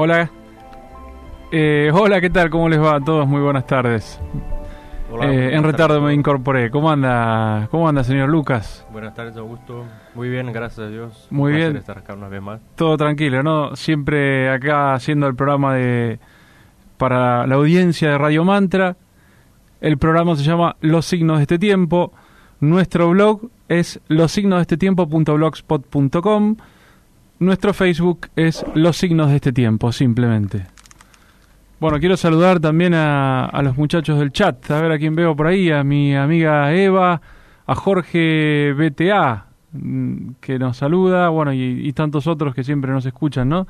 Hola. Hola, ¿qué tal? ¿Cómo les va a todos? Muy buenas tardes. Hola, en retardo me incorporé. ¿Cómo anda, señor Lucas? Buenas tardes, Augusto. Muy bien, gracias a Dios. Muy bien. Estar acá una vez más. Todo tranquilo, ¿no? Siempre acá haciendo el programa para la audiencia de Radio Mantra. El programa se llama Los Signos de este Tiempo. Nuestro blog es losignosdeestetiempo.blogspot.com. Nuestro Facebook es Los Signos de este Tiempo, simplemente. Bueno, quiero saludar también a los muchachos del chat. A ver a quién veo por ahí. A mi amiga Eva, a Jorge BTA, que nos saluda. Bueno, y tantos otros que siempre nos escuchan, ¿no?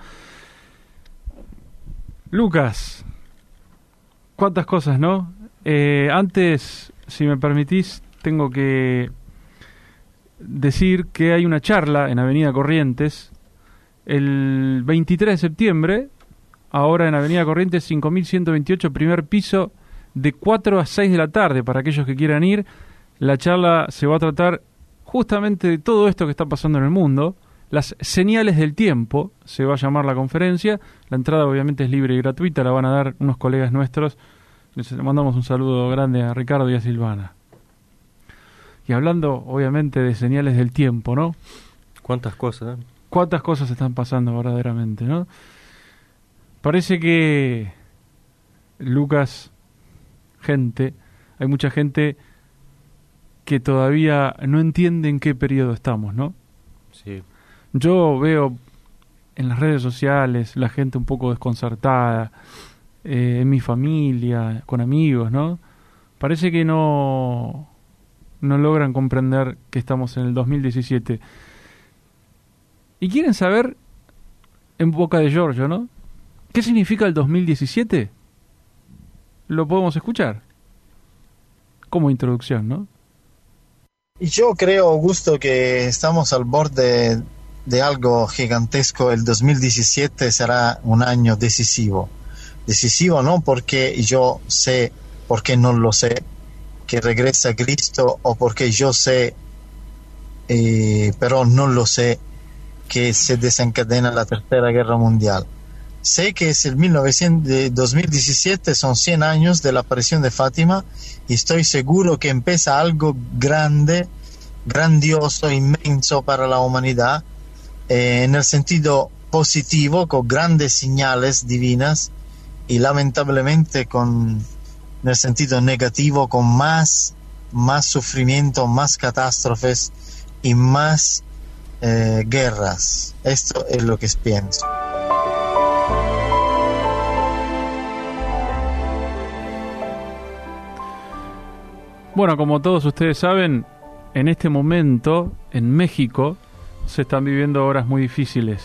Lucas, cuántas cosas, ¿no? Antes, si me permitís, tengo que decir que hay una charla en Avenida Corrientes el 23 de septiembre, ahora en Avenida Corrientes 5128, primer piso, de 4 a 6 de la tarde, para aquellos que quieran ir. La charla se va a tratar justamente de todo esto que está pasando en el mundo, las señales del tiempo, se va a llamar la conferencia. La entrada obviamente es libre y gratuita, la van a dar unos colegas nuestros. Les mandamos un saludo grande a Ricardo y a Silvana. Y hablando obviamente de señales del tiempo, ¿no? ¿Cuántas cosas? ¿Cuántas cosas están pasando verdaderamente, no? Parece que, Lucas, hay mucha gente que todavía no entiende en qué periodo estamos, ¿no? Sí. Yo veo en las redes sociales la gente un poco desconcertada, en mi familia, con amigos, ¿no? Parece que no logran comprender que estamos en el 2017. Y quieren saber, en boca de Giorgio, ¿no? ¿Qué significa el 2017? Lo podemos escuchar como introducción, ¿no? Y yo creo, Augusto, que estamos al borde de algo gigantesco. El 2017 será un año decisivo. Decisivo no porque yo sé, porque no lo sé, que regresa Cristo, o porque yo sé, pero no lo sé, que se desencadena la Tercera Guerra Mundial. Sé que es el 2017, son 100 años de la aparición de Fátima, y estoy seguro que empieza algo grande, grandioso, inmenso para la humanidad, en el sentido positivo, con grandes señales divinas, y lamentablemente en el sentido negativo, con más sufrimiento, más catástrofes y más guerras. Esto es lo que pienso. Bueno, como todos ustedes saben, en este momento, en México, se están viviendo horas muy difíciles.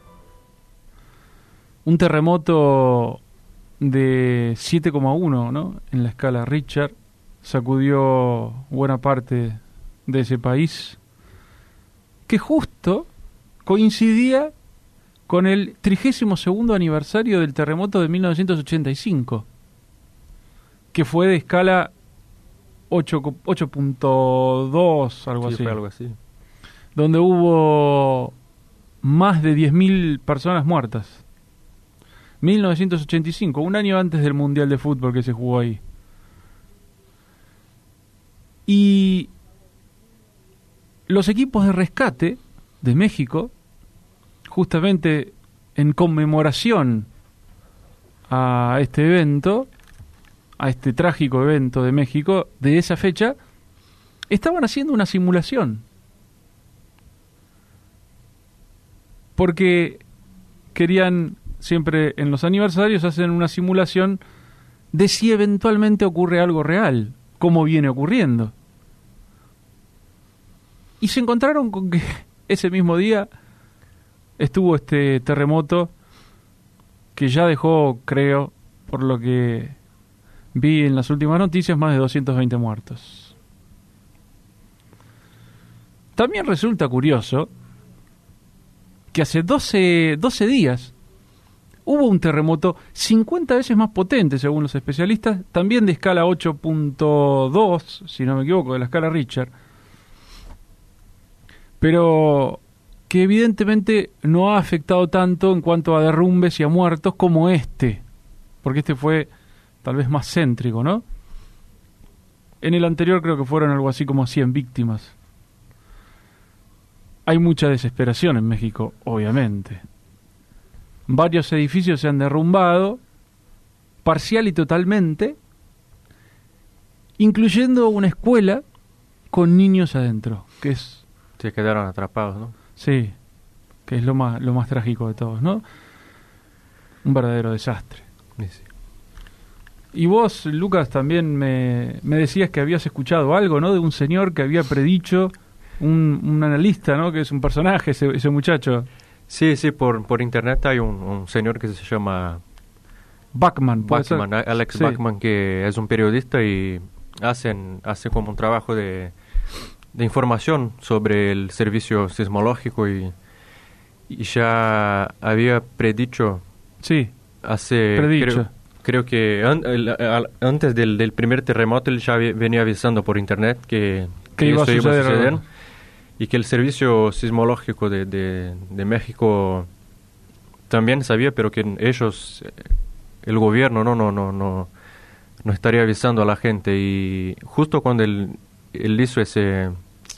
Un terremoto de 7,1, ¿no?, en la escala Richter, sacudió buena parte de ese país, que justo coincidía con el 32º aniversario del terremoto de 1985, que fue de escala 8.2, algo Sí, así. fue algo así. Donde hubo más de 10.000 personas muertas. 1985, un año antes del Mundial de Fútbol que se jugó ahí. Y los equipos de rescate de México, justamente en conmemoración a este evento, a este trágico evento de México, de esa fecha, estaban haciendo una simulación. Porque querían, siempre en los aniversarios, hacen una simulación de si eventualmente ocurre algo real, como viene ocurriendo. Y se encontraron con que ese mismo día estuvo este terremoto que ya dejó, creo, por lo que vi en las últimas noticias, más de 220 muertos. También resulta curioso que hace 12 días hubo un terremoto 50 veces más potente, según los especialistas, también de escala 8.2, si no me equivoco, de la escala Richter. Pero que evidentemente no ha afectado tanto en cuanto a derrumbes y a muertos como este, porque este fue tal vez más céntrico, ¿no? En el anterior creo que fueron algo así como 100 víctimas. Hay mucha desesperación en México, obviamente. Varios edificios se han derrumbado, parcial y totalmente, incluyendo una escuela con niños adentro, que es... Se quedaron atrapados, ¿no? Sí, que es lo más trágico de todos, ¿no? Un verdadero desastre. Sí. Y vos, Lucas, también me decías que habías escuchado algo, ¿no? De un señor que había predicho, un analista, ¿no? Que es un personaje, ese muchacho. Sí, por internet hay un señor que se llama Bachman, Alex sí. Bachman, que es un periodista y hace como un trabajo de información sobre el servicio sismológico y ya había predicho Sí, hace... predicho. Creo que antes del primer terremoto él ya venía avisando por internet que iba a esto iba a suceder. suceder y que el servicio sismológico de México también sabía, pero que ellos, el gobierno no estaría avisando a la gente. Y justo cuando él hizo esa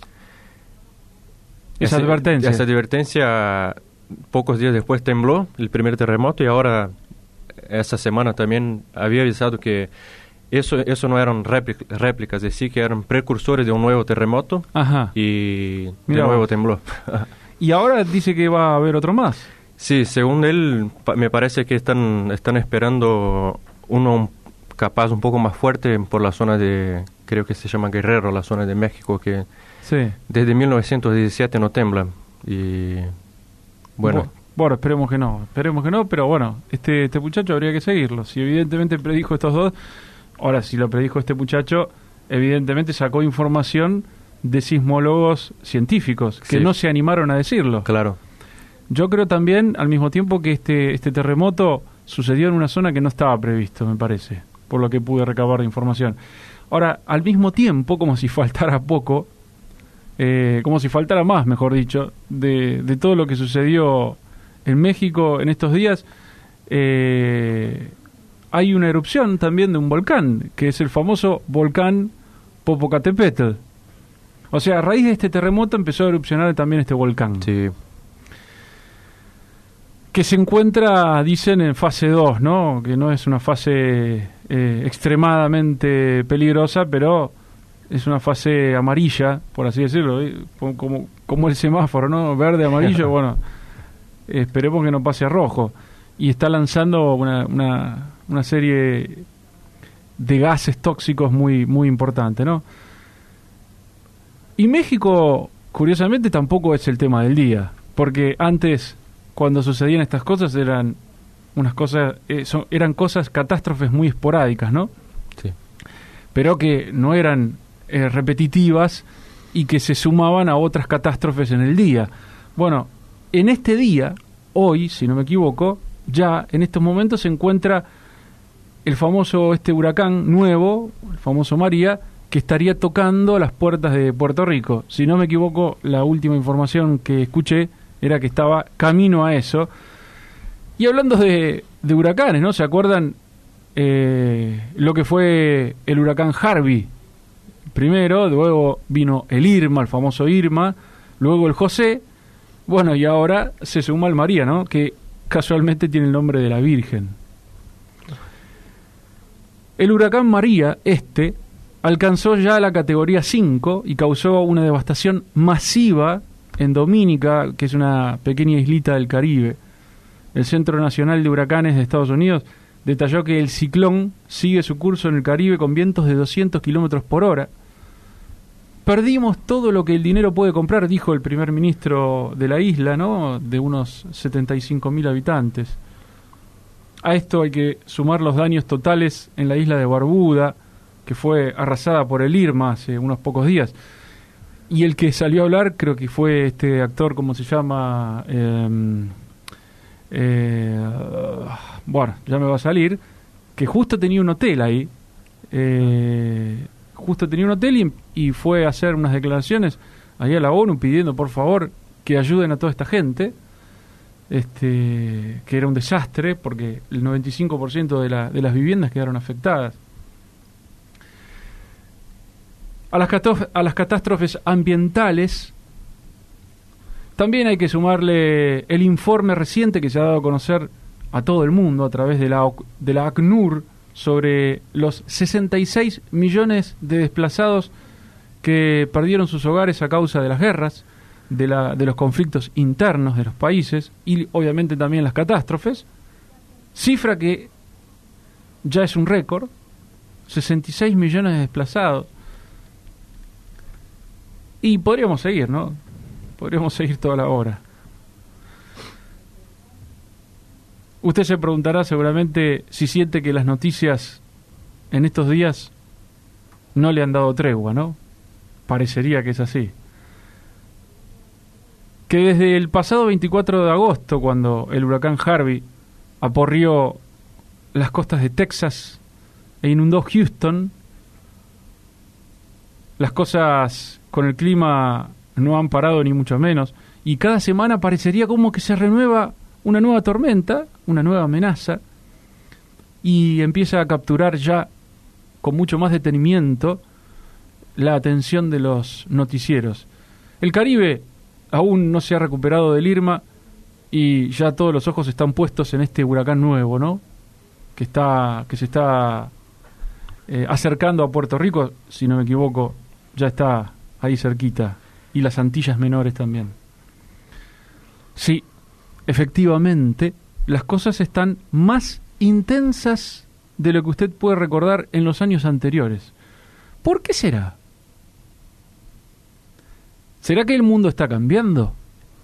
advertencia, pocos días después tembló el primer terremoto y ahora esa semana también había avisado que eso no eran réplicas, es decir, que eran precursores de un nuevo terremoto. Ajá. Y Mirá de nuevo vos. tembló. Y ahora dice que va a haber otro más. Sí, según él, me parece que están esperando uno capaz un poco más fuerte por la zona de, creo que se llama Guerrero, la zona de México, que Sí. desde 1917 no tembla. Y bueno, Bueno, esperemos que no, pero bueno, este muchacho habría que seguirlo. Si evidentemente predijo estos dos, ahora si lo predijo este muchacho, evidentemente sacó información de sismólogos científicos que Sí. no se animaron a decirlo. claro, Yo creo también, al mismo tiempo, que este terremoto sucedió en una zona que no estaba previsto, me parece, por lo que pude recabar de información. Ahora, al mismo tiempo, como si faltara poco, como si faltara más, mejor dicho, de todo lo que sucedió en México en estos días, hay una erupción también de un volcán, que es el famoso volcán Popocatépetl. O sea, a raíz de este terremoto empezó a erupcionar también este volcán. sí, Que se encuentra, dicen, en fase 2, ¿no? Que no es una fase extremadamente peligrosa, pero es una fase amarilla, por así decirlo, como el semáforo, ¿no? Verde, amarillo, bueno, esperemos que no pase a rojo. Y está lanzando una serie de gases tóxicos muy, muy importante, ¿no? Y México, curiosamente, tampoco es el tema del día, porque antes, cuando sucedían estas cosas, eran cosas, catástrofes muy esporádicas, ¿no? sí. Pero que no eran repetitivas y que se sumaban a otras catástrofes en el día. Bueno, en este día, hoy, si no me equivoco, ya en estos momentos se encuentra el famoso huracán nuevo, el famoso María, que estaría tocando las puertas de Puerto Rico. Si no me equivoco, la última información que escuché era que estaba camino a eso. Y hablando de huracanes, ¿no? ¿Se acuerdan lo que fue el huracán Harvey? Primero, luego vino el Irma, el famoso Irma, luego el José, bueno, y ahora se suma el María, ¿no? Que casualmente tiene el nombre de la Virgen. El huracán María, alcanzó ya la categoría 5 y causó una devastación masiva en Dominica, que es una pequeña islita del Caribe. El Centro Nacional de Huracanes de Estados Unidos detalló que el ciclón sigue su curso en el Caribe con vientos de 200 kilómetros por hora. Perdimos todo lo que el dinero puede comprar, dijo el primer ministro de la isla, ¿no? De unos 75.000 habitantes. A esto hay que sumar los daños totales en la isla de Barbuda, que fue arrasada por el Irma hace unos pocos días. Y el que salió a hablar, creo que fue este actor, ¿cómo se llama? Bueno, ya me va a salir, que justo tenía un hotel ahí. Justo tenía un hotel y fue a hacer unas declaraciones ahí a la ONU pidiendo, por favor, que ayuden a toda esta gente, que era un desastre porque el 95% de las viviendas quedaron afectadas. A las catástrofes ambientales también hay que sumarle el informe reciente que se ha dado a conocer a todo el mundo a través de la ACNUR sobre los 66 millones de desplazados que perdieron sus hogares a causa de las guerras, de los conflictos internos de los países y obviamente también las catástrofes, cifra que ya es un récord, 66 millones de desplazados. Y podríamos seguir, ¿no? Podríamos seguir toda la hora. Usted se preguntará seguramente si siente que las noticias en estos días no le han dado tregua, ¿no? Parecería que es así. Que desde el pasado 24 de agosto, cuando el huracán Harvey aporrió las costas de Texas e inundó Houston, las cosas con el clima no han parado ni mucho menos, y cada semana parecería como que se renueva una nueva tormenta, una nueva amenaza, y empieza a capturar ya con mucho más detenimiento la atención de los noticieros. El Caribe aún no se ha recuperado del Irma y ya todos los ojos están puestos en este huracán nuevo, ¿no? Que se está acercando a Puerto Rico, si no me equivoco, ya está ahí cerquita, y las Antillas Menores también. Sí, efectivamente, las cosas están más intensas de lo que usted puede recordar en los años anteriores. ¿Por qué será? ¿Será que el mundo está cambiando?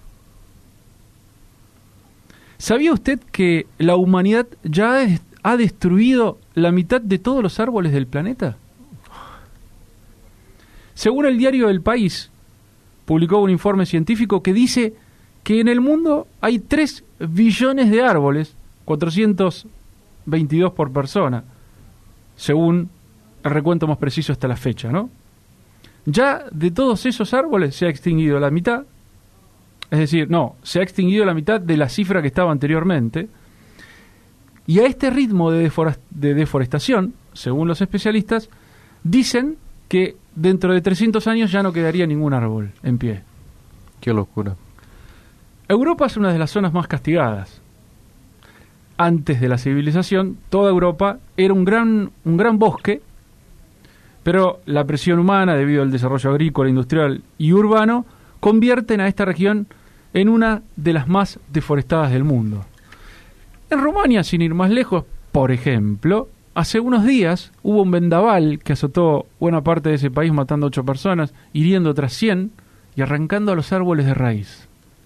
¿Sabía usted que la humanidad ya ha destruido la mitad de todos los árboles del planeta? Según el diario El País, publicó un informe científico que dice que en el mundo hay 3 billones de árboles, 422 por persona, según el recuento más preciso hasta la fecha, ¿no? Ya de todos esos árboles se ha extinguido la mitad, es decir, no, se ha extinguido la mitad de la cifra que estaba anteriormente, y a este ritmo de deforestación, según los especialistas, dicen que dentro de 300 años ya no quedaría ningún árbol en pie. Qué locura. Europa es una de las zonas más castigadas. Antes de la civilización, toda Europa era un gran bosque, pero la presión humana, debido al desarrollo agrícola, industrial y urbano, convierten a esta región en una de las más deforestadas del mundo. En Rumania, sin ir más lejos, por ejemplo, hace unos días hubo un vendaval que azotó buena parte de ese país, matando 8 personas, hiriendo otras 100 y arrancando a los árboles de raíz.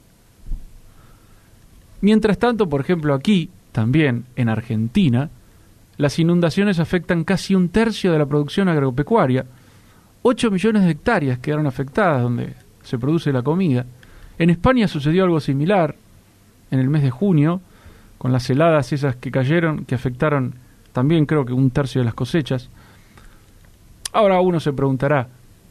Mientras tanto, por ejemplo, aquí, también en Argentina, las inundaciones afectan casi 1/3 de la producción agropecuaria. 8 millones de hectáreas quedaron afectadas donde se produce la comida. En España sucedió algo similar en el mes de junio, con las heladas esas que cayeron, que afectaron también creo que 1/3 de las cosechas. Ahora uno se preguntará,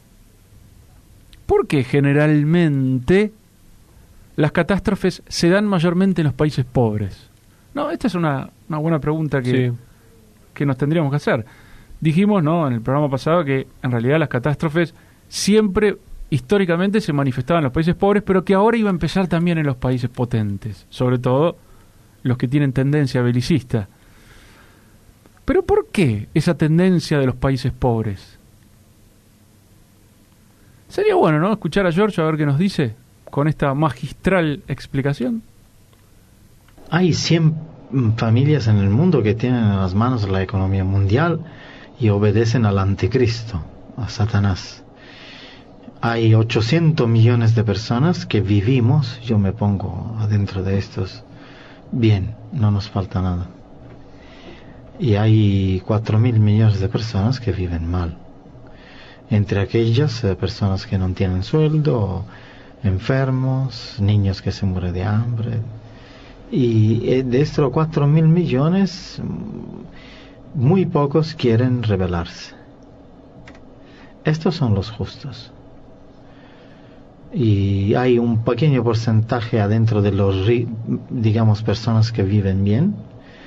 ¿por qué generalmente las catástrofes se dan mayormente en los países pobres? No, esta es una buena pregunta que nos tendríamos que hacer. Dijimos, ¿no?, en el programa pasado que en realidad las catástrofes siempre históricamente se manifestaban en los países pobres, pero que ahora iba a empezar también en los países potentes, sobre todo los que tienen tendencia belicista. ¿Pero por qué esa tendencia de los países pobres? Sería bueno, ¿no?, escuchar a George a ver qué nos dice con esta magistral explicación. Hay 100 familias en el mundo que tienen en las manos la economía mundial y obedecen al anticristo, a Satanás. Hay 800 millones de personas que vivimos, yo me pongo adentro de estos, bien, no nos falta nada. Y hay 4.000 millones de personas que viven mal. Entre aquellas personas que no tienen sueldo, enfermos, niños que se mueren de hambre. Y de estos 4.000 millones, muy pocos quieren rebelarse. Estos son los justos. y hay un pequeño porcentaje adentro de los, digamos, personas que viven bien,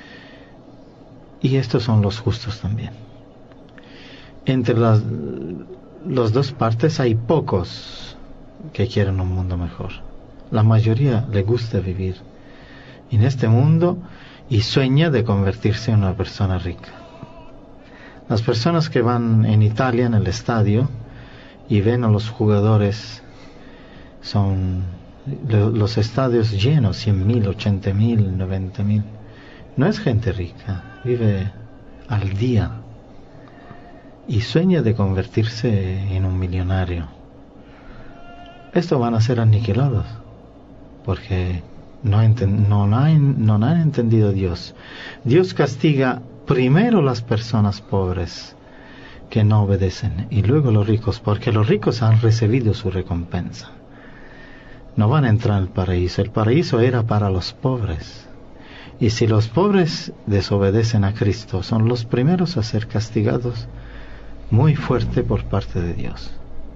y estos son los justos también. Entre las dos partes hay pocos que quieren un mundo mejor. La mayoría le gusta vivir en este mundo y sueña de convertirse en una persona rica. Las personas que van en Italia en el estadio y ven a los jugadores, son los estadios llenos, 100.000, 80.000, 90.000. No es gente rica, vive al día y sueña de convertirse en un millonario. Estos van a ser aniquilados porque no han entendido Dios. Dios castiga primero las personas pobres que no obedecen y luego los ricos, porque los ricos han recibido su recompensa. No van a entrar al paraíso. El paraíso era para los pobres. Y si los pobres desobedecen a Cristo, son los primeros a ser castigados muy fuerte por parte de Dios.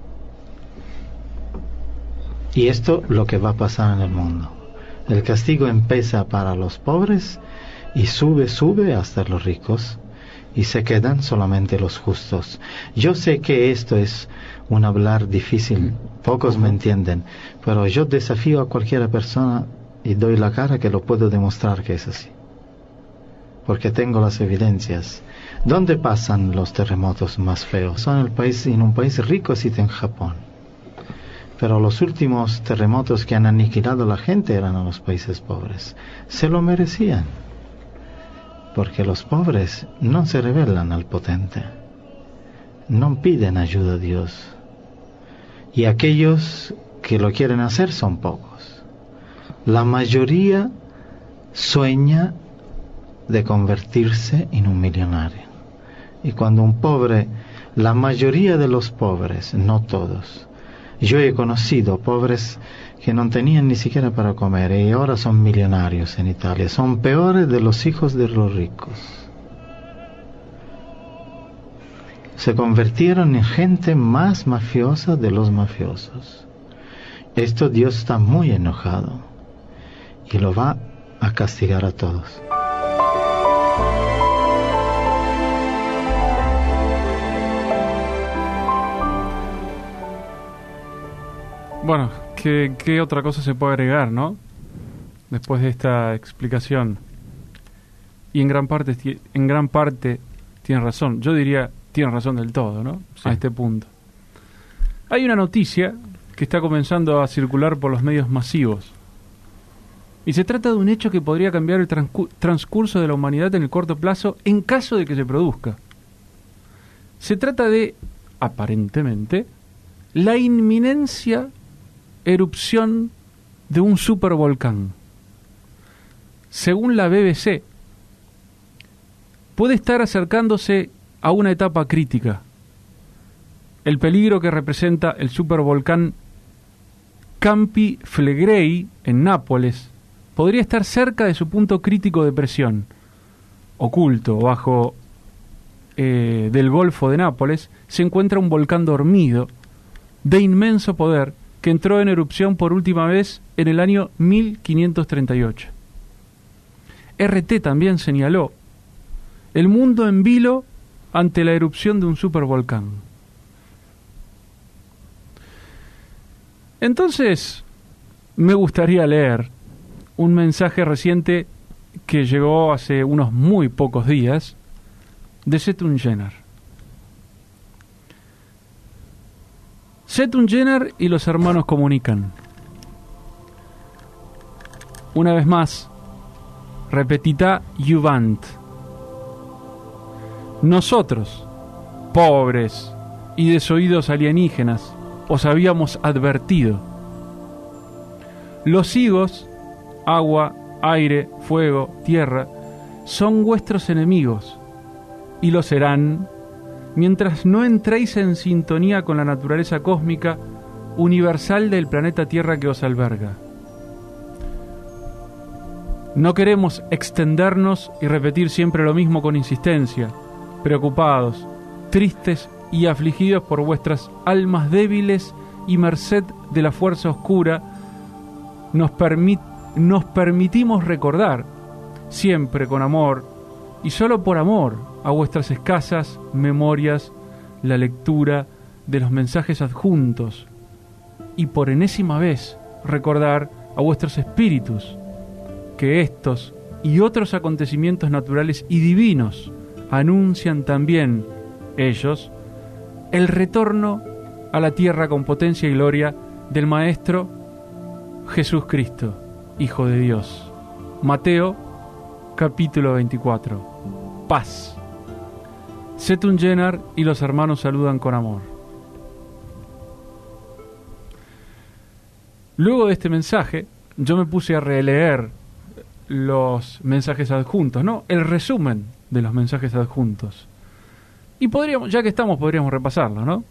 Y esto es lo que va a pasar en el mundo. El castigo empieza para los pobres y sube hasta los ricos, y se quedan solamente los justos. Yo sé que esto es un hablar difícil, pocos me entienden, pero yo desafío a cualquier persona y doy la cara que lo puedo demostrar que es así, porque tengo las evidencias. ¿Dónde pasan los terremotos más feos? Son en un país rico, sí, en Japón. Pero los últimos terremotos que han aniquilado a la gente eran en los países pobres. Se lo merecían, porque los pobres no se rebelan al potente, no piden ayuda a Dios, y aquellos que lo quieren hacer son pocos. La mayoría sueña de convertirse en un millonario, y cuando un pobre, la mayoría de los pobres, no todos, yo he conocido pobres que no tenían ni siquiera para comer y ahora son millonarios en Italia. Son peores de los hijos de los ricos. Se convirtieron en gente más mafiosa de los mafiosos. Esto Dios está muy enojado y lo va a castigar a todos. Bueno, ¿qué otra cosa se puede agregar, no? Después de esta explicación. Y en gran parte tiene razón. Yo diría, tiene razón del todo, ¿no? Sí. A este punto. Hay una noticia que está comenzando a circular por los medios masivos. Y se trata de un hecho que podría cambiar el transcurso de la humanidad en el corto plazo en caso de que se produzca. Se trata de, aparentemente, la inminencia erupción de un supervolcán. Según la BBC, puede estar acercándose a una etapa crítica. El peligro que representa el supervolcán Campi Flegrei en Nápoles podría estar cerca de su punto crítico de presión. Oculto bajo del Golfo de Nápoles se encuentra un volcán dormido de inmenso poder que entró en erupción por última vez en el año 1538. RT también señaló el mundo en vilo ante la erupción de un supervolcán. Entonces, me gustaría leer un mensaje reciente que llegó hace unos muy pocos días de Seton Jenner. Seton Jenner y los hermanos comunican. Una vez más, repetita Juvent. Nosotros, pobres y desoídos alienígenas, os habíamos advertido. Los higos, agua, aire, fuego, tierra, son vuestros enemigos, y lo serán mientras no entréis en sintonía con la naturaleza cósmica universal del planeta Tierra que os alberga. No queremos extendernos y repetir siempre lo mismo con insistencia, preocupados, tristes y afligidos por vuestras almas débiles y merced de la fuerza oscura, nos permitimos recordar, siempre con amor, y solo por amor, a vuestras escasas memorias, la lectura de los mensajes adjuntos, y por enésima vez recordar a vuestros espíritus que estos y otros acontecimientos naturales y divinos anuncian también ellos el retorno a la tierra con potencia y gloria del Maestro Jesús Cristo, Hijo de Dios. Mateo capítulo 24. Paz. Setun Jenar y los hermanos saludan con amor. Luego de este mensaje, yo me puse a releer los mensajes adjuntos, ¿no? El resumen de los mensajes adjuntos. Y podríamos, ya que estamos, podríamos repasarlo, ¿no?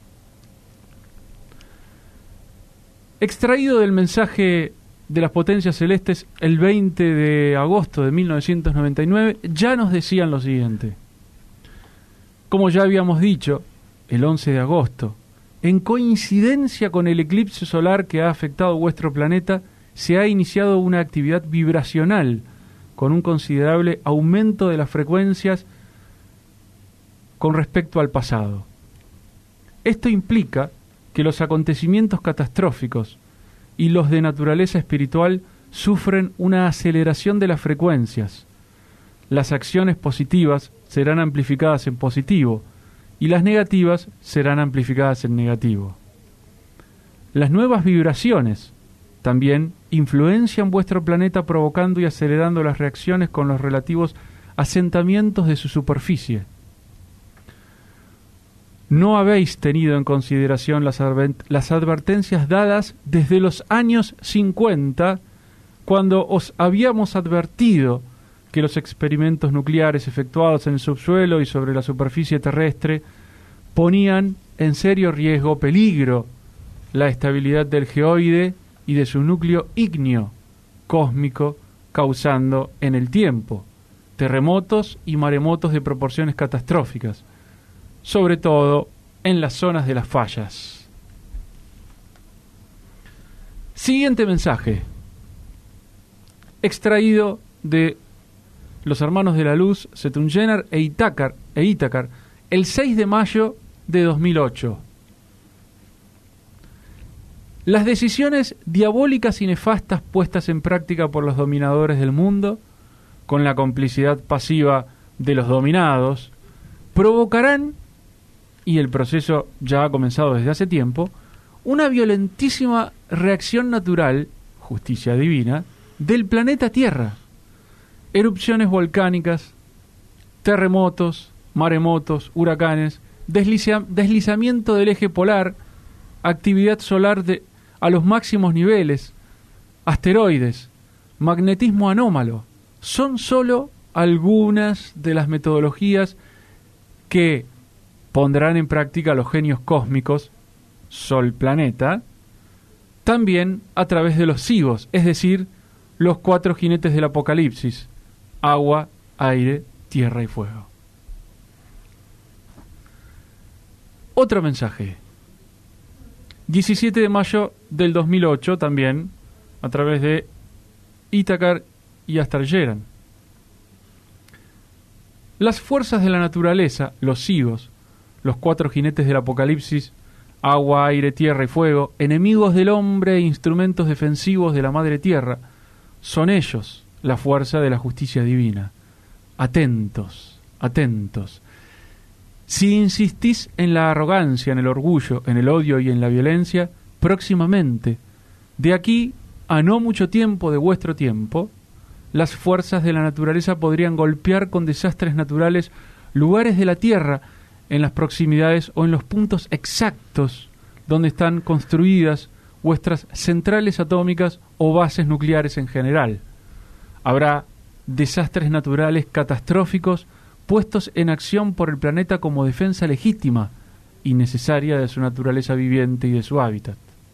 Extraído del mensaje de las potencias celestes el 20 de agosto de 1999, ya nos decían lo siguiente. Como ya habíamos dicho, el 11 de agosto, en coincidencia con el eclipse solar que ha afectado vuestro planeta, se ha iniciado una actividad vibracional con un considerable aumento de las frecuencias con respecto al pasado. Esto implica que los acontecimientos catastróficos y los de naturaleza espiritual sufren una aceleración de las frecuencias. Las acciones positivas serán amplificadas en positivo y las negativas serán amplificadas en negativo. Las nuevas vibraciones también influencian vuestro planeta provocando y acelerando las reacciones con los relativos asentamientos de su superficie. No habéis tenido en consideración las advertencias dadas desde los años 50, cuando os habíamos advertido que los experimentos nucleares efectuados en el subsuelo y sobre la superficie terrestre ponían en serio peligro la estabilidad del geoide y de su núcleo ígneo cósmico, causando en el tiempo terremotos y maremotos de proporciones catastróficas, sobre todo en las zonas de las fallas. Siguiente mensaje, extraído de los hermanos de la luz, Setun Jenar e Ítacar, el 6 de mayo de 2008. Las decisiones diabólicas y nefastas puestas en práctica por los dominadores del mundo, con la complicidad pasiva de los dominados, provocarán, y el proceso ya ha comenzado desde hace tiempo, una violentísima reacción natural, justicia divina, del planeta Tierra. Erupciones volcánicas, terremotos, maremotos, huracanes, deslizamiento del eje polar, actividad solar a los máximos niveles, asteroides, magnetismo anómalo, son sólo algunas de las metodologías que pondrán en práctica los genios cósmicos, Sol-Planeta, también a través de los sigos, es decir, los 4 jinetes del Apocalipsis: agua, aire, tierra y fuego. Otro mensaje. 17 de mayo del 2008 también, a través de Ítacar y Astarjeran. Las fuerzas de la naturaleza, los sigos, los 4 jinetes del Apocalipsis, agua, aire, tierra y fuego, enemigos del hombre e instrumentos defensivos de la Madre Tierra, son ellos la fuerza de la justicia divina. Atentos, atentos. Si insistís en la arrogancia, en el orgullo, en el odio y en la violencia, próximamente, de aquí a no mucho tiempo de vuestro tiempo, las fuerzas de la naturaleza podrían golpear con desastres naturales lugares de la Tierra en las proximidades o en los puntos exactos donde están construidas vuestras centrales atómicas o bases nucleares en general. Habrá desastres naturales catastróficos puestos en acción por el planeta como defensa legítima y necesaria de su naturaleza viviente y de su hábitat.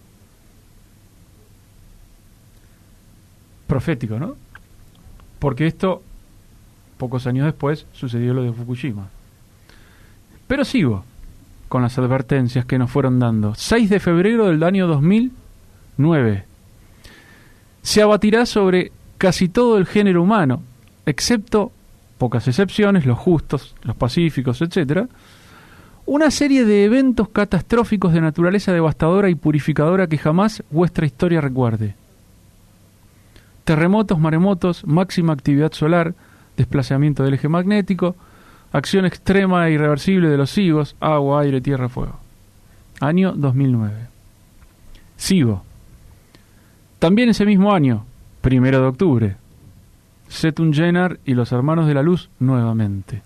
Profético, ¿no? Porque esto, pocos años después, sucedió lo de Fukushima. Pero sigo con las advertencias que nos fueron dando. 6 de febrero del año 2009. Se abatirá sobre casi todo el género humano, excepto, pocas excepciones, los justos, los pacíficos, etc., una serie de eventos catastróficos de naturaleza devastadora y purificadora que jamás vuestra historia recuerde. Terremotos, maremotos, máxima actividad solar, desplazamiento del eje magnético, acción extrema e irreversible de los sigos, agua, aire, tierra, fuego. Año 2009. Sigo. También ese mismo año, 1 de octubre, Setun Jenar y los Hermanos de la Luz nuevamente.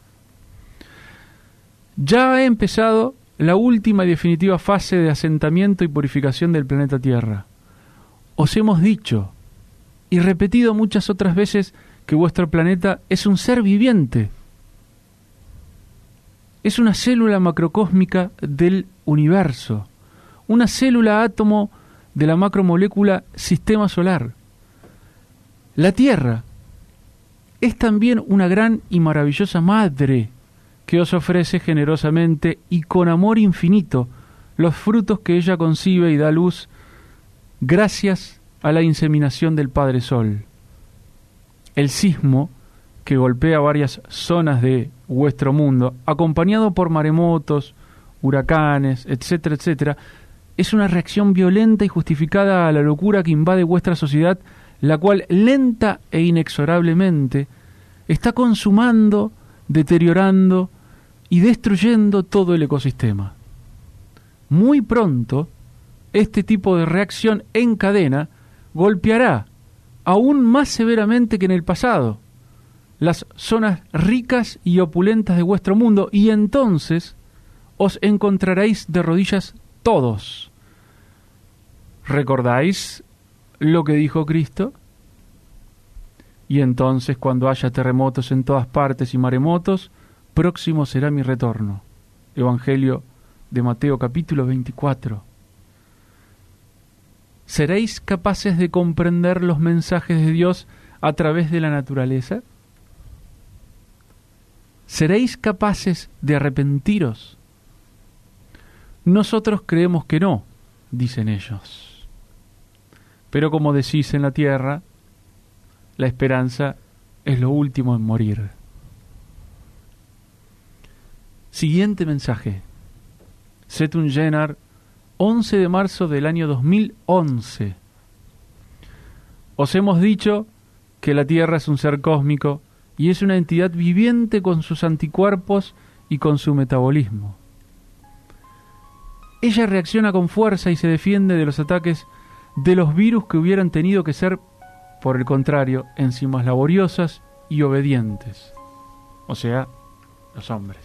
Ya ha empezado la última y definitiva fase de asentamiento y purificación del planeta Tierra. Os hemos dicho y repetido muchas otras veces que vuestro planeta es un ser viviente. Es una célula macrocósmica del universo, una célula átomo de la macromolécula sistema solar. La Tierra es también una gran y maravillosa madre que os ofrece generosamente y con amor infinito los frutos que ella concibe y da luz gracias a la inseminación del Padre Sol. El sismo que golpea varias zonas de vuestro mundo, acompañado por maremotos, huracanes, etcétera, etcétera, es una reacción violenta y justificada a la locura que invade vuestra sociedad, la cual lenta e inexorablemente está consumando, deteriorando y destruyendo todo el ecosistema. Muy pronto, este tipo de reacción en cadena golpeará aún más severamente que en el pasado las zonas ricas y opulentas de vuestro mundo, y entonces os encontraréis de rodillas todos. ¿Recordáis lo que dijo Cristo? Y entonces, cuando haya terremotos en todas partes y maremotos, próximo será mi retorno. Evangelio de Mateo capítulo 24. ¿Seréis capaces de comprender los mensajes de Dios a través de la naturaleza? ¿Seréis capaces de arrepentiros? Nosotros creemos que no, dicen ellos. Pero como decís en la tierra, la esperanza es lo último en morir. Siguiente mensaje. Setun Jenar, 11 de marzo del año 2011. Os hemos dicho que la Tierra es un ser cósmico y es una entidad viviente con sus anticuerpos y con su metabolismo. Ella reacciona con fuerza y se defiende de los ataques de los virus que hubieran tenido que ser, por el contrario, enzimas laboriosas y obedientes, o sea, los hombres.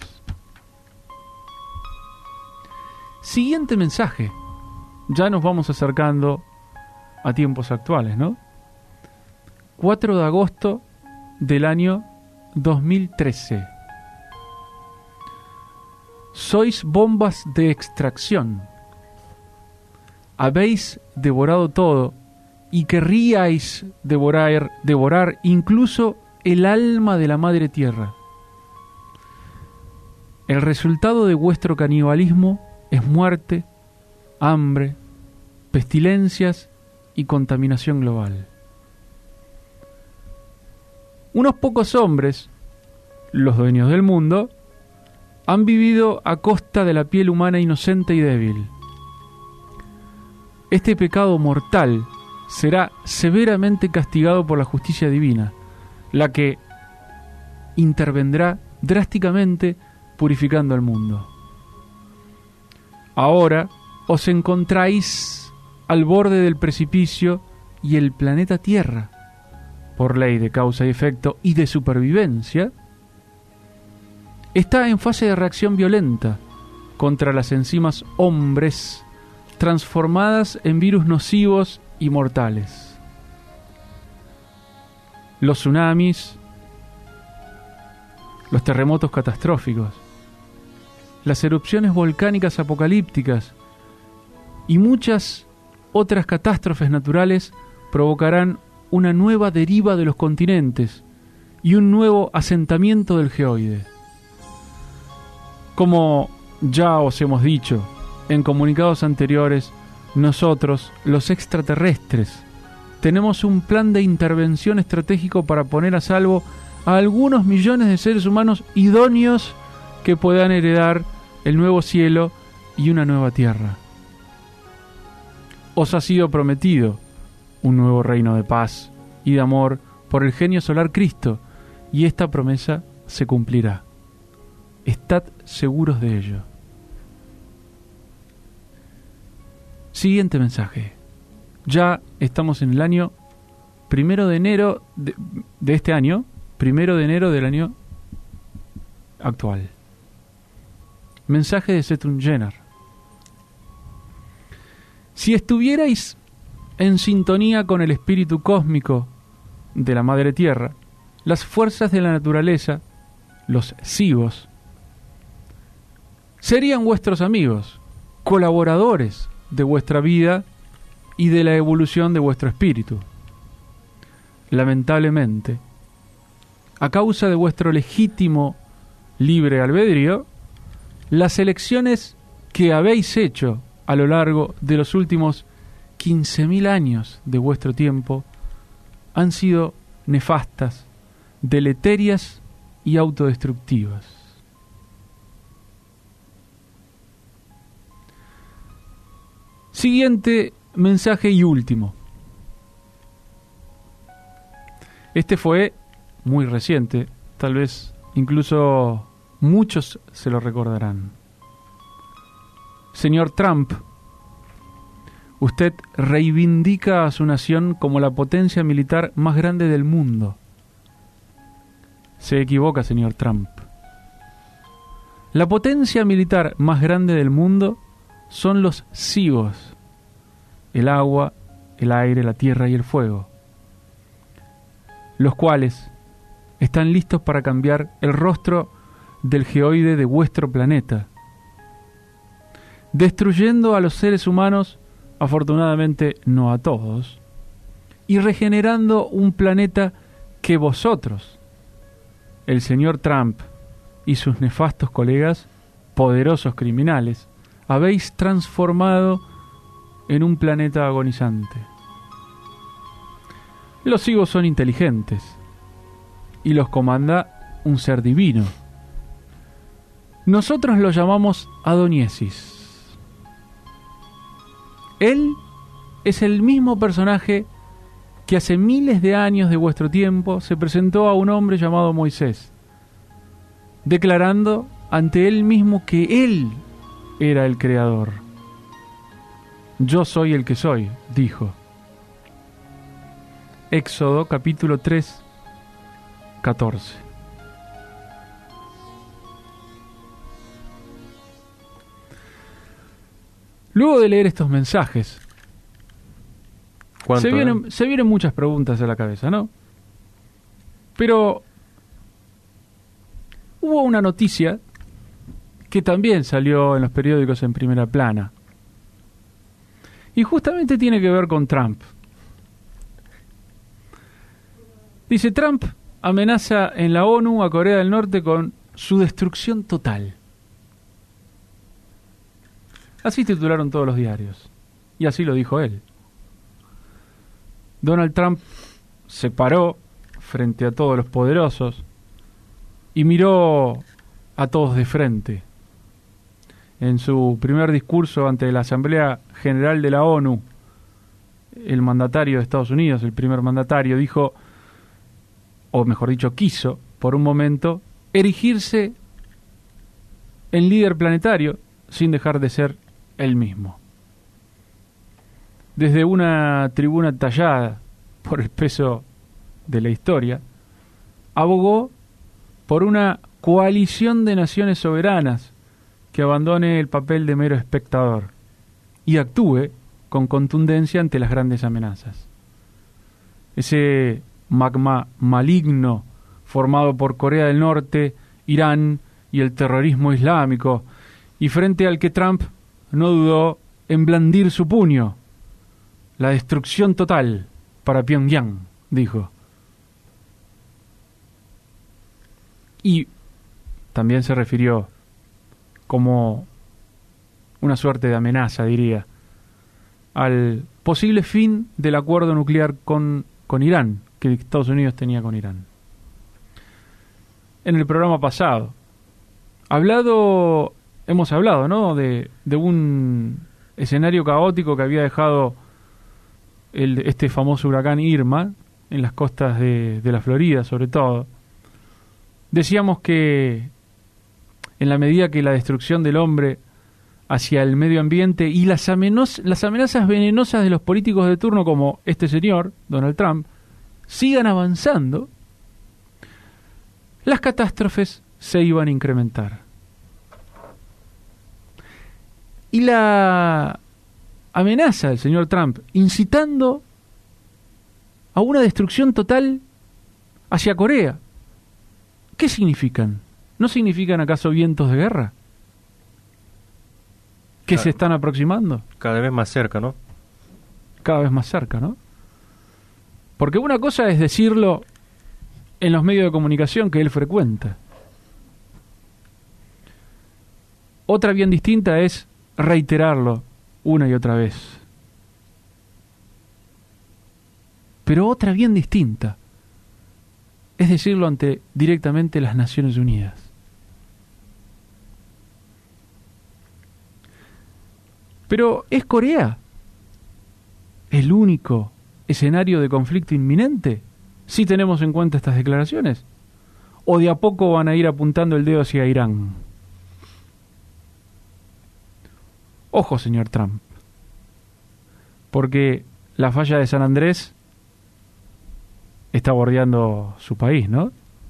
Siguiente mensaje. Ya nos vamos acercando a tiempos actuales, ¿no? 4 de agosto del año 2013. Sois bombas de extracción. Habéis devorado todo y querríais devorar incluso el alma de la Madre Tierra. El resultado de vuestro canibalismo es muerte, hambre, pestilencias y contaminación global. Unos pocos hombres, los dueños del mundo, han vivido a costa de la piel humana inocente y débil. Este pecado mortal será severamente castigado por la justicia divina, la que intervendrá drásticamente purificando el mundo. Ahora os encontráis al borde del precipicio y el planeta Tierra, por ley de causa y efecto y de supervivencia, está en fase de reacción violenta contra las enzimas hombres transformadas en virus nocivos y mortales. Los tsunamis, los terremotos catastróficos, las erupciones volcánicas apocalípticas y muchas otras catástrofes naturales provocarán una nueva deriva de los continentes y un nuevo asentamiento del geoide. Como ya os hemos dicho en comunicados anteriores, nosotros, los extraterrestres, tenemos un plan de intervención estratégico para poner a salvo a algunos millones de seres humanos idóneos que puedan heredar el nuevo cielo y una nueva tierra. Os ha sido prometido un nuevo reino de paz y de amor por el genio solar Cristo, y esta promesa se cumplirá. Estad seguros de ello. Siguiente mensaje. Ya estamos en el año 1 de enero de este año, 1 de enero del año actual. Mensaje de Setun Jenar. Si estuvierais en sintonía con el espíritu cósmico de la Madre Tierra, las fuerzas de la naturaleza, los Sivos, serían vuestros amigos, colaboradores de vuestra vida y de la evolución de vuestro espíritu. Lamentablemente, a causa de vuestro legítimo libre albedrío, las elecciones que habéis hecho a lo largo de los últimos 15.000 años de vuestro tiempo han sido nefastas, deleterias y autodestructivas. Siguiente mensaje y último. Este fue muy reciente, tal vez incluso muchos se lo recordarán. Señor Trump, usted reivindica a su nación como la potencia militar más grande del mundo. Se equivoca, señor Trump. La potencia militar más grande del mundo son los Sivos, el agua, el aire, la tierra y el fuego, los cuales están listos para cambiar el rostro del geoide de vuestro planeta, destruyendo a los seres humanos, afortunadamente no a todos, y regenerando un planeta que vosotros, el señor Trump y sus nefastos colegas, poderosos criminales, habéis transformado en un planeta agonizante. Los Sivos son inteligentes y los comanda un ser divino. Nosotros lo llamamos Adoniesis. Él es el mismo personaje que hace miles de años de vuestro tiempo se presentó a un hombre llamado Moisés, declarando ante él mismo que él era el creador. Yo soy el que soy, dijo. Éxodo capítulo 3, 14. Luego de leer estos mensajes, se vienen muchas preguntas a la cabeza, ¿no? Pero hubo una noticia que también salió en los periódicos en primera plana. Y justamente tiene que ver con Trump. Dice, Trump amenaza en la ONU a Corea del Norte con su destrucción total. Así titularon todos los diarios. Y así lo dijo él. Donald Trump se paró frente a todos los poderosos y miró a todos de frente. En su primer discurso ante la Asamblea General de la ONU, el mandatario de Estados Unidos, el primer mandatario, dijo, o mejor dicho, quiso, por un momento, erigirse en líder planetario sin dejar de ser él mismo. Desde una tribuna tallada por el peso de la historia, abogó por una coalición de naciones soberanas que abandone el papel de mero espectador y actúe con contundencia ante las grandes amenazas. Ese magma maligno formado por Corea del Norte, Irán y el terrorismo islámico, y frente al que Trump no dudó en blandir su puño. La destrucción total para Pyongyang, dijo. Y también se refirió como una suerte de amenaza, diría, al posible fin del acuerdo nuclear con Irán, que Estados Unidos tenía con Irán. En el programa pasado hemos hablado, ¿no?, de un escenario caótico que había dejado este famoso huracán Irma en las costas de la Florida, sobre todo. Decíamos que en la medida que la destrucción del hombre hacia el medio ambiente y las amenazas venenosas de los políticos de turno, como este señor, Donald Trump, sigan avanzando, las catástrofes se iban a incrementar. Y la amenaza del señor Trump incitando a una destrucción total hacia Corea, ¿qué significan? ¿No significan acaso vientos de guerra que se están aproximando? Cada vez más cerca, ¿no? Cada vez más cerca, ¿no? Porque una cosa es decirlo en los medios de comunicación que él frecuenta. Otra bien distinta es reiterarlo una y otra vez. Pero otra bien distinta es decirlo ante directamente las Naciones Unidas. Pero ¿es Corea el único escenario de conflicto inminente si tenemos en cuenta estas declaraciones? ¿O de a poco van a ir apuntando el dedo hacia Irán? Ojo, señor Trump, porque la falla de San Andrés está bordeando su país, ¿no?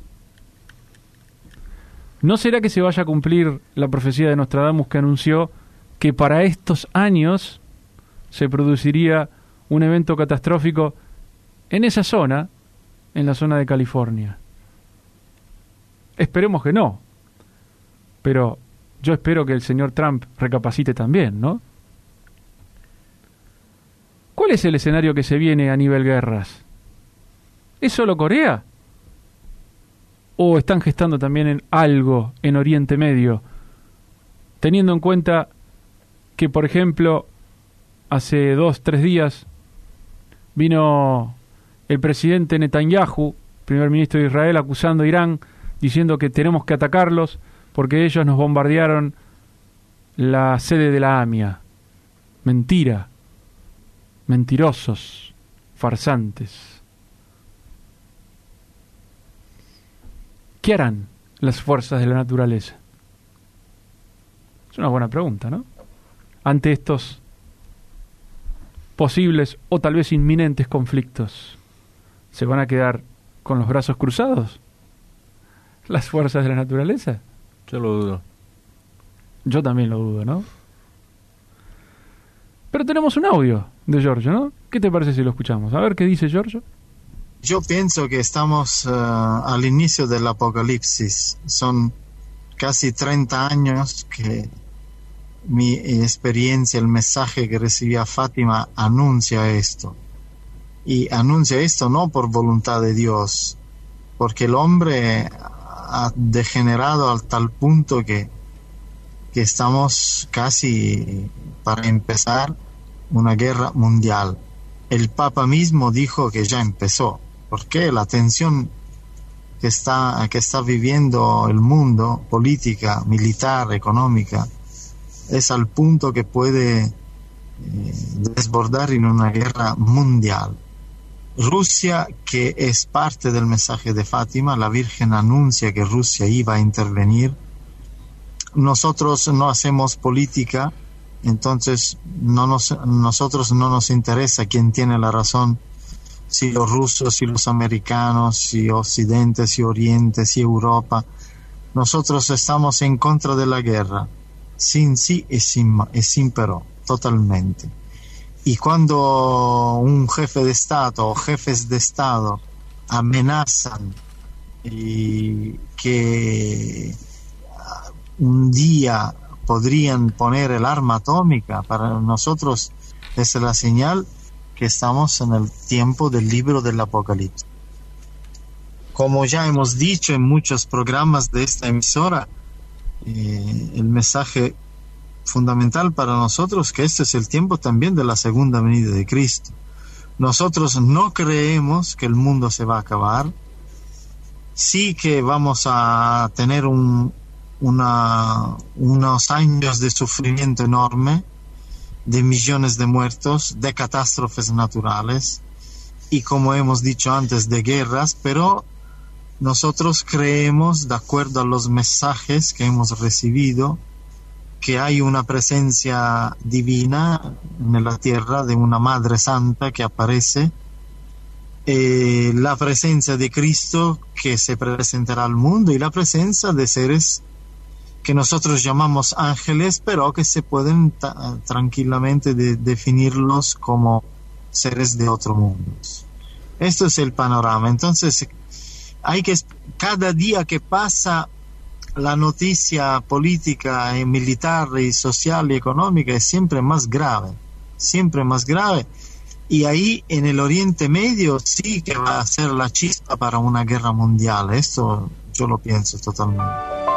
¿No será que se vaya a cumplir la profecía de Nostradamus, que anunció que para estos años se produciría un evento catastrófico en esa zona, en la zona de California? Esperemos que no, pero yo espero que el señor Trump recapacite también, ¿no? ¿Cuál es el escenario que se viene a nivel guerras? ¿Es solo Corea? ¿O están gestando también algo en Oriente Medio? Teniendo en cuenta que, por ejemplo, hace 2-3 días vino el presidente Netanyahu, primer ministro de Israel, acusando a Irán, diciendo que tenemos que atacarlos porque ellos nos bombardearon la sede de la AMIA. Mentira. Mentirosos. Farsantes. ¿Qué harán las fuerzas de la naturaleza? Es una buena pregunta, ¿no? Ante estos posibles o tal vez inminentes conflictos, ¿se van a quedar con los brazos cruzados las fuerzas de la naturaleza? Yo lo dudo. Yo también lo dudo, ¿no? Pero tenemos un audio de Giorgio, ¿no? ¿Qué te parece si lo escuchamos? A ver qué dice Giorgio. Yo pienso que estamos al inicio del apocalipsis. Son casi 30 años que mi experiencia, el mensaje que recibía Fátima anuncia esto. Y anuncia esto no por voluntad de Dios, porque el hombre ha degenerado al tal punto que estamos casi para empezar una guerra mundial. El Papa mismo dijo que ya empezó, porque la tensión que está viviendo el mundo, política, militar, económica, es al punto que puede desbordar en una guerra mundial. Rusia, que es parte del mensaje de Fátima, la Virgen anuncia que Rusia iba a intervenir. Nosotros no hacemos política, entonces nosotros no nos interesa quién tiene la razón, si los rusos, si los americanos, si Occidente, si Oriente, si Europa. Nosotros estamos en contra de la guerra, sin sí y sin pero, totalmente. Y cuando un jefe de Estado o jefes de Estado amenazan y que un día podrían poner el arma atómica, para nosotros es la señal que estamos en el tiempo del libro del Apocalipsis. Como ya hemos dicho en muchos programas de esta emisora, el mensaje fundamental para nosotros que este es el tiempo también de la segunda venida de Cristo. Nosotros no creemos que el mundo se va a acabar, sí que vamos a tener unos años de sufrimiento enorme, de millones de muertos, de catástrofes naturales y, como hemos dicho antes, de guerras, pero nosotros creemos, de acuerdo a los mensajes que hemos recibido, que hay una presencia divina en la tierra de una Madre Santa que aparece, la presencia de Cristo que se presentará al mundo y la presencia de seres que nosotros llamamos ángeles, pero que se pueden tranquilamente definirlos como seres de otro mundo. Esto es el panorama. Entonces, cada día que pasa, la noticia política y militar y social y económica es siempre más grave, y ahí en el Oriente Medio sí que va a ser la chispa para una guerra mundial. Esto yo lo pienso totalmente.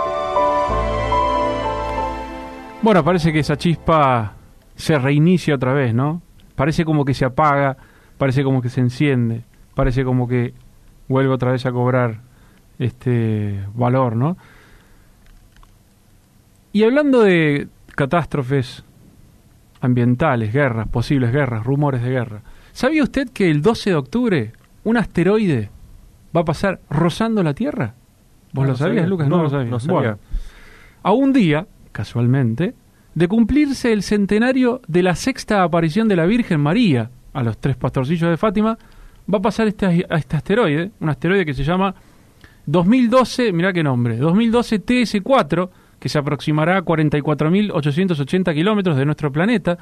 Bueno, parece que esa chispa se reinicia otra vez, ¿no? Parece como que se apaga, parece como que se enciende, parece como que vuelve otra vez a cobrar valor, ¿no? Y hablando de catástrofes ambientales, guerras, posibles guerras, rumores de guerra, ¿sabía usted que el 12 de octubre un asteroide va a pasar rozando la Tierra? ¿Vos lo sabías, Lucas? No lo sabía. No sabía. Bueno, a un día, casualmente, de cumplirse el centenario de la sexta aparición de la Virgen María a los 3 pastorcillos de Fátima, va a pasar este asteroide, un asteroide que se llama 2012, mirá qué nombre, 2012 TS4, que se aproximará a 44.880 kilómetros de nuestro planeta.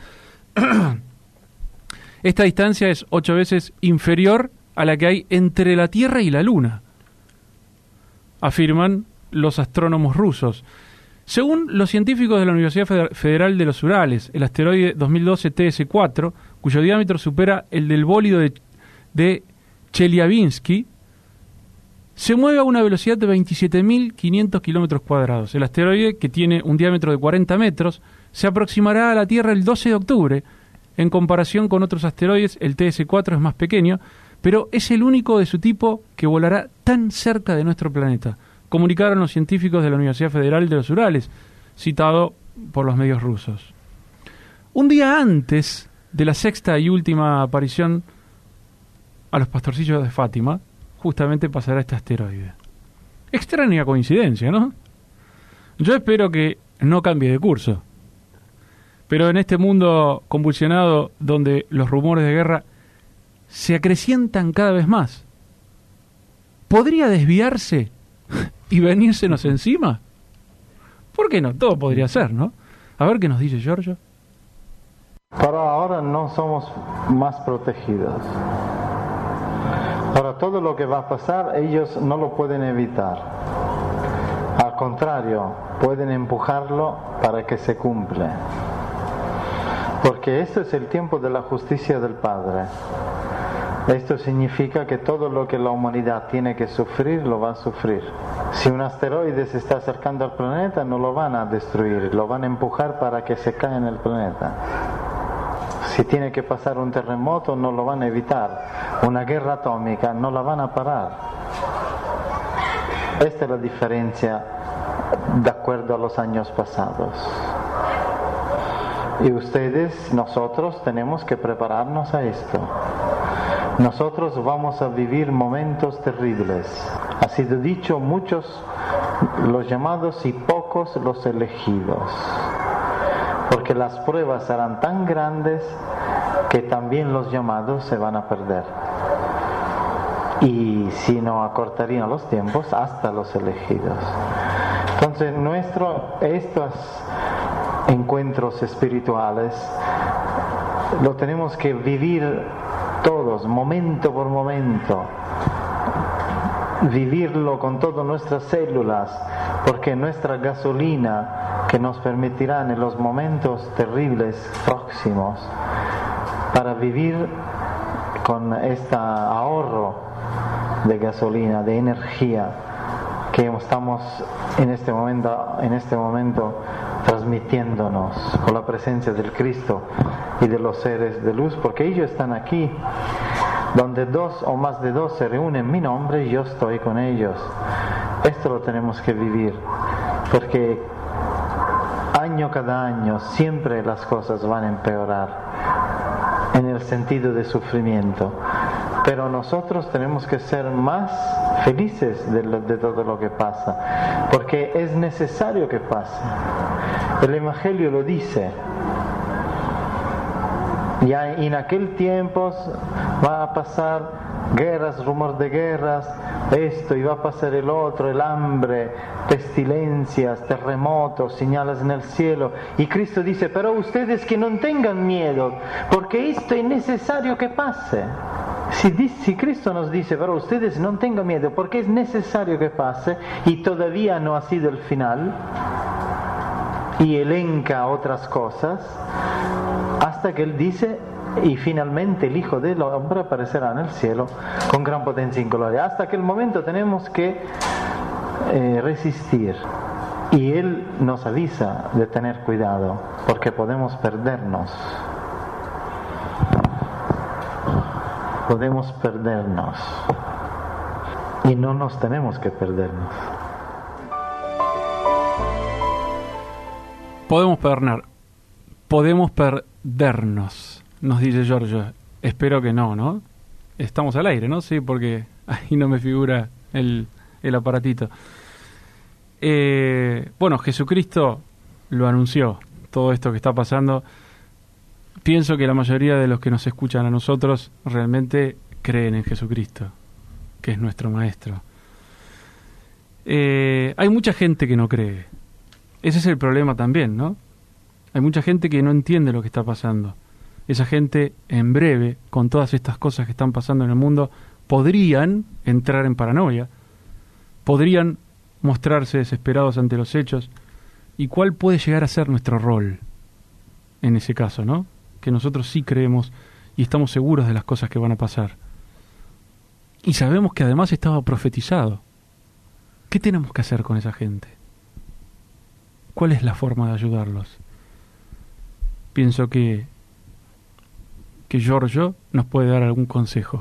Esta distancia es 8 veces inferior a la que hay entre la Tierra y la Luna, afirman los astrónomos rusos. Según los científicos de la Universidad Federal de los Urales, el asteroide 2012 TS4, cuyo diámetro supera el del bólido de Chelyabinsk, se mueve a una velocidad de 27.500 kilómetros cuadrados. El asteroide, que tiene un diámetro de 40 metros, se aproximará a la Tierra el 12 de octubre. En comparación con otros asteroides, el TS4 es más pequeño, pero es el único de su tipo que volará tan cerca de nuestro planeta, comunicaron los científicos de la Universidad Federal de los Urales, citado por los medios rusos. Un día antes de la sexta y última aparición a los pastorcillos de Fátima, justamente pasará este asteroide. Extraña coincidencia, ¿no? Yo espero que no cambie de curso. Pero en este mundo convulsionado donde los rumores de guerra se acrecientan cada vez más, ¿podría desviarse y venírsenos encima? ¿Por qué no? Todo podría ser, ¿no? A ver qué nos dice Giorgio. Pero ahora no somos más protegidos. Ahora todo lo que va a pasar ellos no lo pueden evitar. Al contrario, pueden empujarlo para que se cumpla. Porque este es el tiempo de la justicia del Padre. Esto significa que todo lo que la humanidad tiene que sufrir, lo va a sufrir. Si un asteroide se está acercando al planeta, no lo van a destruir, lo van a empujar para que se caiga en el planeta. Si tiene que pasar un terremoto, no lo van a evitar. Una guerra atómica, no la van a parar. Esta es la diferencia de acuerdo a los años pasados. Y ustedes, nosotros, tenemos que prepararnos a esto. Nosotros vamos a vivir momentos terribles. Ha sido dicho, muchos los llamados y pocos los elegidos. Porque las pruebas serán tan grandes que también los llamados se van a perder. Y si no acortarían los tiempos, hasta los elegidos. Entonces, estos encuentros espirituales lo tenemos que vivir todos, momento por momento, vivirlo con todas nuestras células, porque nuestra gasolina que nos permitirá en los momentos terribles próximos para vivir con este ahorro de gasolina, de energía que estamos en este momento transmitiéndonos con la presencia del Cristo y de los seres de luz, porque ellos están aquí. Donde 2 o más de 2 se reúnen en mi nombre, yo estoy con ellos. Esto lo tenemos que vivir, porque año cada año siempre las cosas van a empeorar en el sentido de sufrimiento, pero nosotros tenemos que ser más felices de todo lo que pasa, porque es necesario que pase. El Evangelio lo dice. Ya en aquel tiempo va a pasar guerras, rumores de guerras, esto, y va a pasar el otro, el hambre, pestilencias, terremotos, señales en el cielo. Y Cristo dice, pero ustedes que no tengan miedo, porque esto es necesario que pase. Si Cristo nos dice, pero ustedes no tengan miedo, porque es necesario que pase, y todavía no ha sido el final, y elenca otras cosas, hasta que Él dice, y finalmente el Hijo del Hombre aparecerá en el cielo con gran potencia y gloria. Hasta aquel momento tenemos que resistir, y Él nos avisa de tener cuidado, porque podemos perdernos. Podemos perdernos, y no nos tenemos que perdernos. Podemos perdernos, nos dice Giorgio. Espero que no, ¿no? Estamos al aire, ¿no? Sí, porque ahí no me figura el aparatito. Bueno, Jesucristo lo anunció, todo esto que está pasando. Pienso que la mayoría de los que nos escuchan a nosotros realmente creen en Jesucristo, que es nuestro Maestro. Hay mucha gente que no cree. Ese es el problema también, ¿no? Hay mucha gente que no entiende lo que está pasando. Esa gente, en breve, con todas estas cosas que están pasando en el mundo, podrían entrar en paranoia, podrían mostrarse desesperados ante los hechos. ¿Y cuál puede llegar a ser nuestro rol en ese caso, no? Que nosotros sí creemos y estamos seguros de las cosas que van a pasar. Y sabemos que además estaba profetizado. ¿Qué tenemos que hacer con esa gente? ¿Cuál es la forma de ayudarlos? Pienso que Giorgio nos puede dar algún consejo.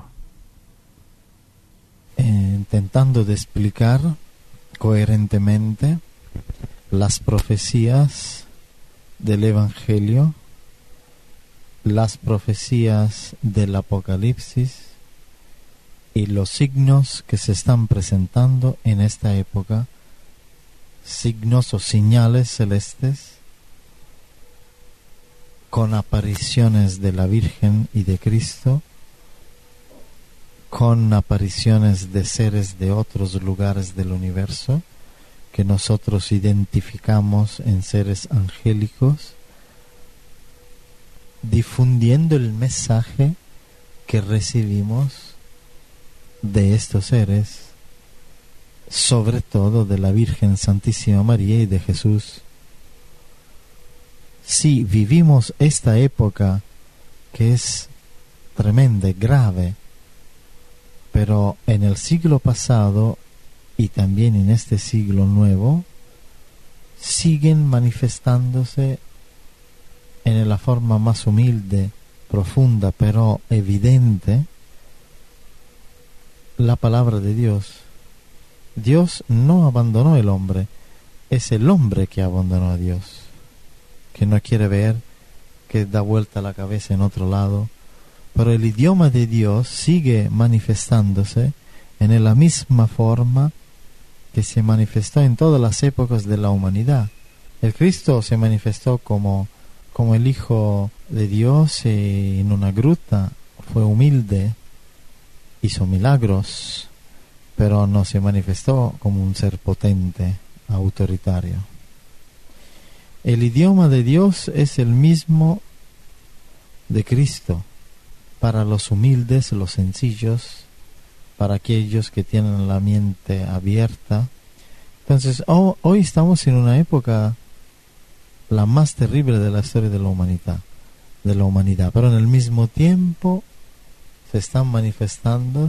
Intentando de explicar coherentemente las profecías del Evangelio, las profecías del Apocalipsis y los signos que se están presentando en esta época, signos o señales celestes, con apariciones de la Virgen y de Cristo, con apariciones de seres de otros lugares del universo que nosotros identificamos en seres angélicos, difundiendo el mensaje que recibimos de estos seres, sobre todo de la Virgen Santísima María y de Jesús. Si vivimos esta época que es tremenda, grave, pero en el siglo pasado y también en este siglo nuevo siguen manifestándose en la forma más humilde, profunda, pero evidente, la palabra de Dios. Dios no abandonó al hombre, es el hombre que abandonó a Dios, que no quiere ver, que da vuelta la cabeza en otro lado, pero el idioma de Dios sigue manifestándose en la misma forma que se manifestó en todas las épocas de la humanidad. El Cristo se manifestó como el Hijo de Dios en una gruta, fue humilde, hizo milagros, pero no se manifestó como un ser potente, autoritario. El idioma de Dios es el mismo de Cristo, para los humildes, los sencillos, para aquellos que tienen la mente abierta. Entonces, hoy estamos en una época la más terrible de la historia de la humanidad, pero en el mismo tiempo se están manifestando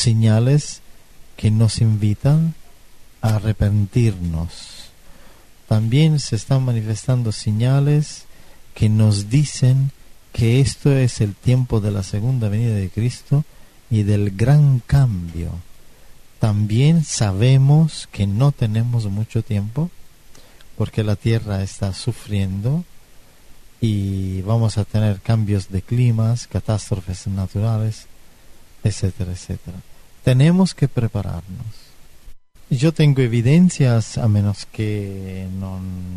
señales que nos invitan a arrepentirnos. también se están manifestando señales que nos dicen que esto es el tiempo de la segunda venida de Cristo y del gran cambio. También sabemos que no tenemos mucho tiempo porque la tierra está sufriendo y vamos a tener cambios de climas, catástrofes naturales, etcétera, etcétera. Tenemos que prepararnos. Yo tengo evidencias, a menos que no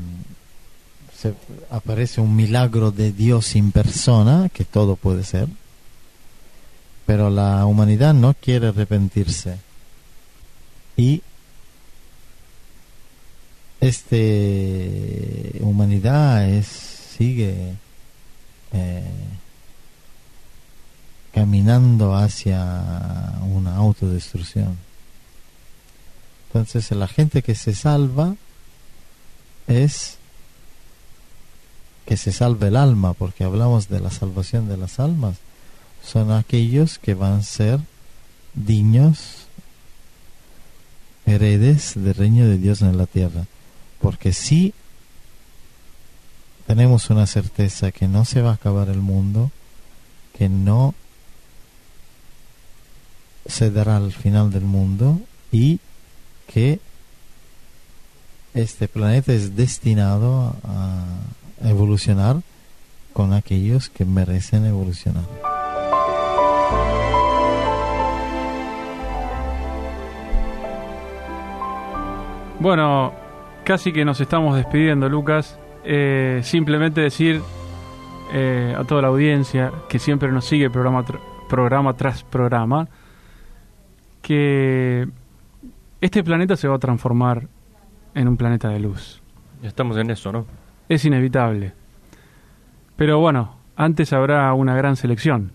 aparece un milagro de Dios en persona, que todo puede ser, pero la humanidad no quiere arrepentirse. Y humanidad sigue caminando hacia una autodestrucción. Entonces la gente que se salva es que se salve el alma, porque hablamos de la salvación de las almas. Son aquellos que van a ser dignos heredes del reino de Dios en la tierra, porque si tenemos una certeza que no se va a acabar el mundo, que no se dará al final del mundo y que este planeta es destinado a evolucionar con aquellos que merecen evolucionar. Bueno, casi que nos estamos despidiendo, Lucas. Simplemente decir a toda la audiencia que siempre nos sigue programa tras programa, que este planeta se va a transformar en un planeta de luz. Estamos en eso, ¿no? Es inevitable. Pero bueno, antes habrá una gran selección.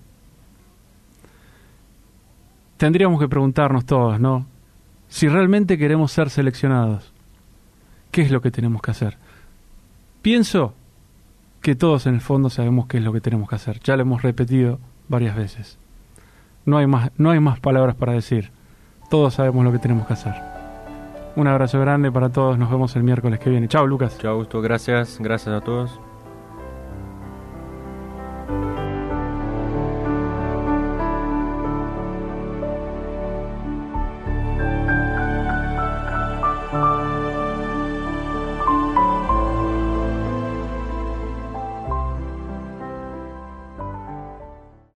Tendríamos que preguntarnos todos, ¿no? Si realmente queremos ser seleccionados, ¿qué es lo que tenemos que hacer? Pienso que todos en el fondo sabemos qué es lo que tenemos que hacer. Ya lo hemos repetido varias veces. No hay más palabras para decir. Todos sabemos lo que tenemos que hacer. Un abrazo grande para todos. Nos vemos el miércoles que viene. Chao, Lucas. Chao, Augusto. Gracias a todos.